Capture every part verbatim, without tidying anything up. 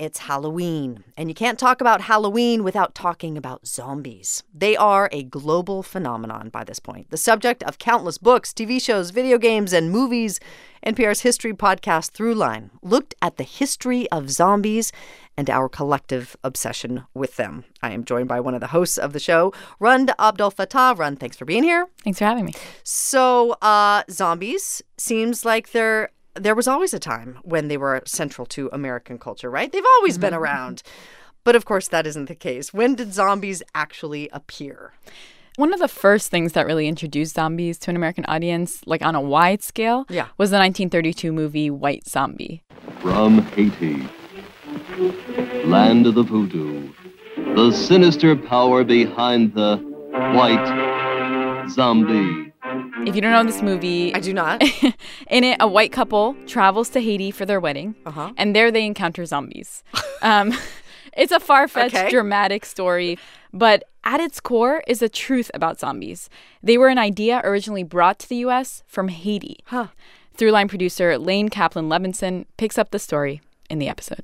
it's Halloween. And you can't talk about Halloween without talking about zombies. They are a global phenomenon by this point, the subject of countless books, T V shows, video games, and movies. N P R's history podcast Throughline looked at the history of zombies and our collective obsession with them. I am joined by one of the hosts of the show, Rund Abdelfatah. Rund, thanks for being here. Thanks for having me. So, uh, zombies seems like they're there was always a time when they were central to American culture, right? They've always been around. But of course, that isn't the case. When did zombies actually appear? One of the first things that really introduced zombies to an American audience, like on a wide scale, yeah. was the nineteen thirty-two movie White Zombie. From Haiti, land of the voodoo, the sinister power behind the White Zombie. If you don't know this movie... I do not. In it, a white couple travels to Haiti for their wedding, uh-huh. and there they encounter zombies. um, it's a far-fetched, okay. dramatic story, but at its core is the truth about zombies. They were an idea originally brought to the U S from Haiti. Huh. Throughline producer Lane Kaplan-Levinson picks up the story in the episode.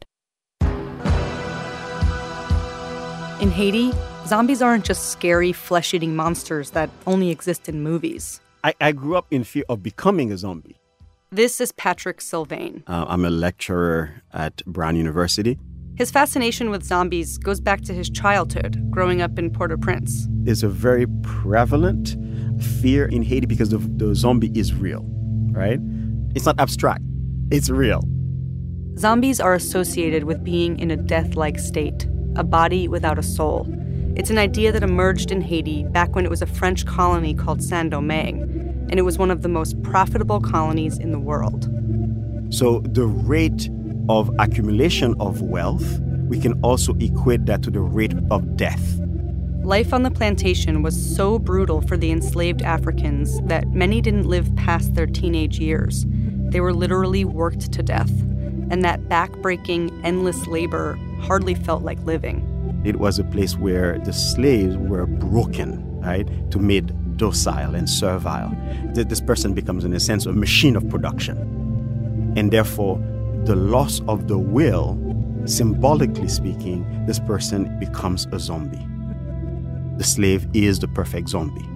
In Haiti, zombies aren't just scary, flesh-eating monsters that only exist in movies. I, I grew up in fear of becoming a zombie. This is Patrick Sylvain. Uh, I'm a lecturer at Brown University. His fascination with zombies goes back to his childhood, growing up in Port-au-Prince. There's a very prevalent fear in Haiti because the, the zombie is real, right? It's not abstract. It's real. Zombies are associated with being in a death-like state, a body without a soul. It's an idea that emerged in Haiti back when it was a French colony called Saint-Domingue, and it was one of the most profitable colonies in the world. So the rate of accumulation of wealth, we can also equate that to the rate of death. Life on the plantation was so brutal for the enslaved Africans that many didn't live past their teenage years. They were literally worked to death, and that back-breaking, endless labor hardly felt like living. It was a place where the slaves were broken, right, to made docile and servile. This person becomes, in a sense, a machine of production. And therefore, the loss of the will, symbolically speaking, this person becomes a zombie. The slave is the perfect zombie.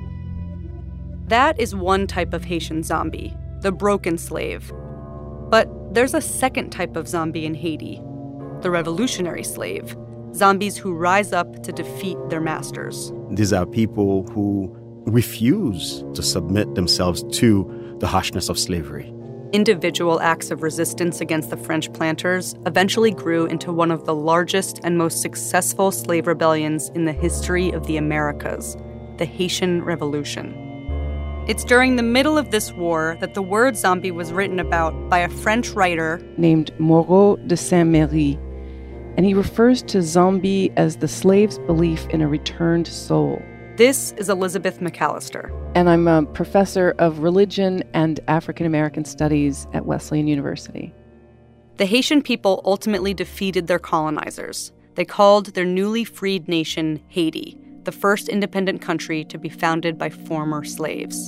That is one type of Haitian zombie, the broken slave. But there's a second type of zombie in Haiti, the revolutionary slave, zombies who rise up to defeat their masters. These are people who refuse to submit themselves to the harshness of slavery. Individual acts of resistance against the French planters eventually grew into one of the largest and most successful slave rebellions in the history of the Americas, the Haitian Revolution. It's during the middle of this war that the word zombie was written about by a French writer named Moreau de Saint-Méry, and he refers to zombie as the slave's belief in a returned soul. This is Elizabeth McAllister. And I'm a professor of religion and African American studies at Wesleyan University. The Haitian people ultimately defeated their colonizers. They called their newly freed nation Haiti, the first independent country to be founded by former slaves.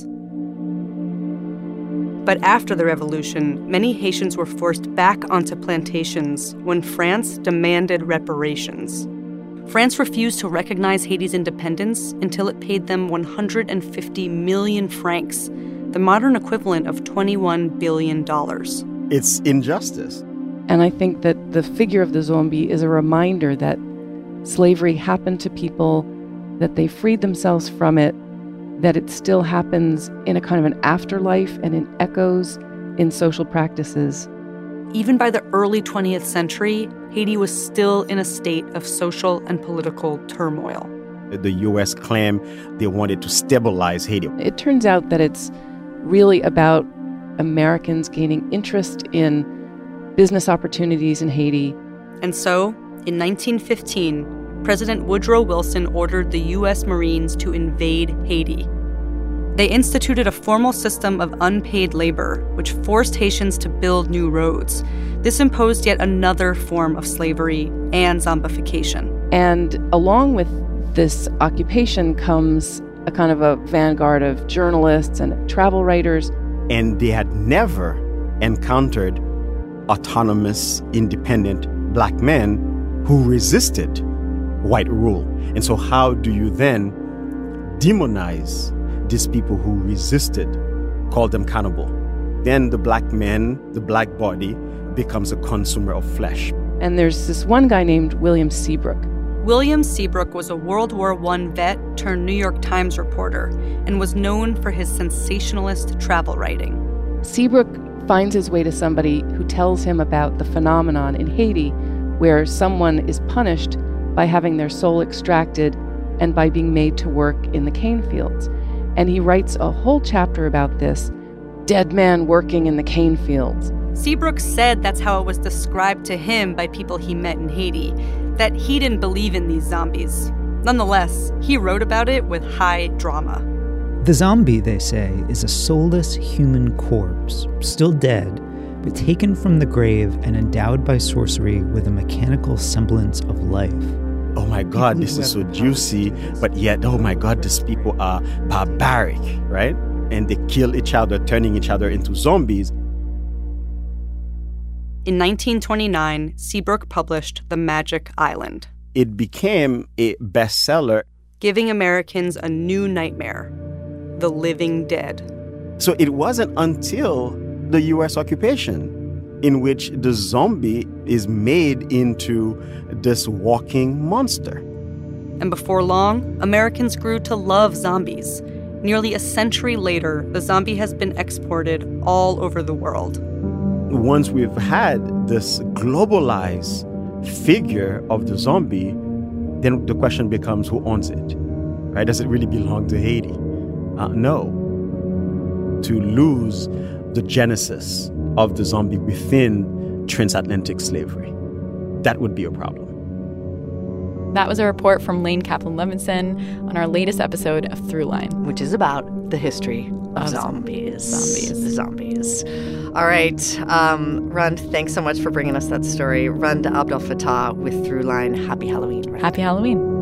But after the revolution, many Haitians were forced back onto plantations when France demanded reparations. France refused to recognize Haiti's independence until it paid them one hundred fifty million francs, the modern equivalent of twenty-one billion dollars. It's injustice. And I think that the figure of the zombie is a reminder that slavery happened to people, that they freed themselves from it, that it still happens in a kind of an afterlife and in echoes in social practices. Even by the early twentieth century, Haiti was still in a state of social and political turmoil. The U S claimed they wanted to stabilize Haiti. It turns out that it's really about Americans gaining interest in business opportunities in Haiti. And so, in nineteen fifteen, President Woodrow Wilson ordered the U S Marines to invade Haiti. They instituted a formal system of unpaid labor, which forced Haitians to build new roads. This imposed yet another form of slavery and zombification. And along with this occupation comes a kind of a vanguard of journalists and travel writers. And they had never encountered autonomous, independent black men who resisted white rule. And so how do you then demonize these people who resisted, call them cannibal? Then the black man, the black body, becomes a consumer of flesh. And there's this one guy named William Seabrook. William Seabrook was a World War One vet turned New York Times reporter and was known for his sensationalist travel writing. Seabrook finds his way to somebody who tells him about the phenomenon in Haiti where someone is punished by having their soul extracted and by being made to work in the cane fields. And he writes a whole chapter about this dead man working in the cane fields. Seabrook said that's how it was described to him by people he met in Haiti, that he didn't believe in these zombies. Nonetheless, he wrote about it with high drama. The zombie, they say, is a soulless human corpse, still dead, but taken from the grave and endowed by sorcery with a mechanical semblance of life. Oh my God, this is so juicy, but yet, oh my God, these people are barbaric, right? And they kill each other, turning each other into zombies. In nineteen twenty-nine, Seabrook published The Magic Island. It became a bestseller, giving Americans a new nightmare, the living dead. So it wasn't until the U S occupation in which the zombie is made into this walking monster. And before long, Americans grew to love zombies. Nearly a century later, the zombie has been exported all over the world. Once we've had this globalized figure of the zombie, then the question becomes, who owns it? Right? Does it really belong to Haiti? Uh, no. To lose the genesis of the zombie within transatlantic slavery, that would be a problem. That was a report from Lane Kaplan-Levinson on our latest episode of Throughline, which is about the history of, of zombies. Zombies. The zombies. All right. Um, Rund, thanks so much for bringing us that story. Rund Abdel Fattah with Throughline. Happy Halloween. Rund. Happy Halloween.